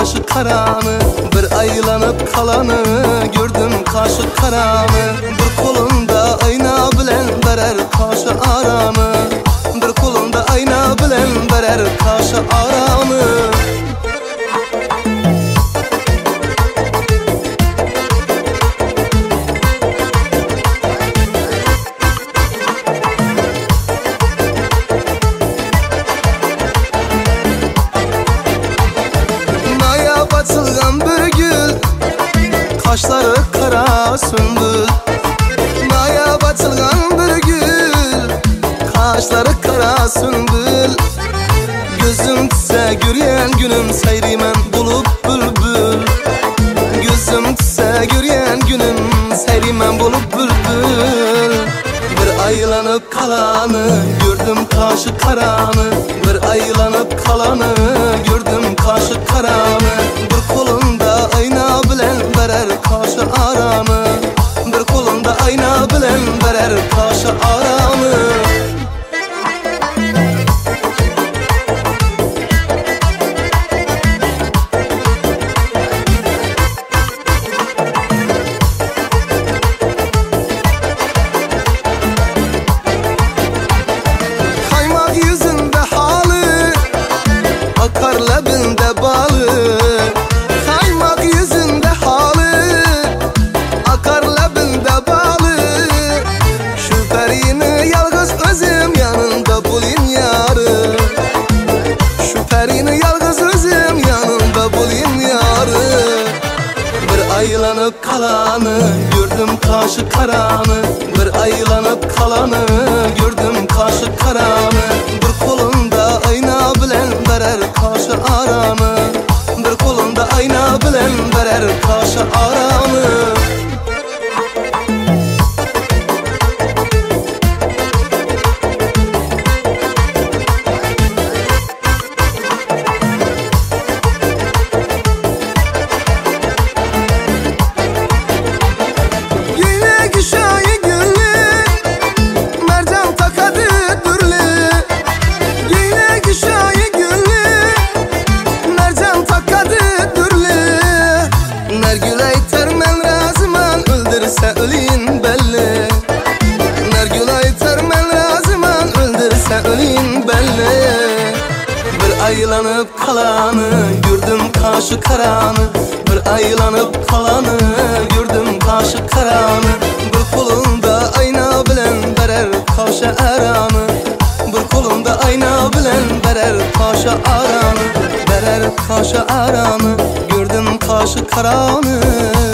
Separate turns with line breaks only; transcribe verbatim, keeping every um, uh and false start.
kaşı karanı, bir aylanıp kalanı gördüm kaşı karanı. Bir kolunda ayna bilen berer kaşı aramı, bir kolunda ayna bilen berer kaşı aramı. Açılgan bir gül, kaşları kara sümbül. Maya açılgan bir gül, kaşları kara sümbül. Gözüm tüse göryen günüm seyrimen bulup bülbül. Gözüm tüse göryen günüm seyrimen bulup bülbül. Bir aylanıp kalanı gördüm kaşı karanı, bir aylanıp kalanı gördüm kaşı karanı. Bir kolunda ayna bilen berer kaşı aramı, bir kolunda ayna bilen berer kaşı aramı. Akar labinde balı, kaymak yüzünde halı. Akar labinde balı, şu perini yalgız özüm yanında bulayım yarı. Şu perini yalgız özüm yanında bulayım yarı. Bir aylanıp kalanı gördüm kaşı karanı, bir aylanıp kalanı gördüm kaşı karanı. Bir kolunda ayna bilen berer kaşı aramı, bir kolunda ayna bilen berer kaşı aramı. Ölün belli, Nergül aytar men razıman öldürse ölün belli. Bir aylanıp kalanı gördüm kaşı karanı, bir aylanıp kalanı gördüm kaşı karanı. Bir kolunda ayna bilen berer kaşı aramı, bir kolunda ayna bilen berer kaşı aramı, berer kaşı aramı gördüm kaşı karanı.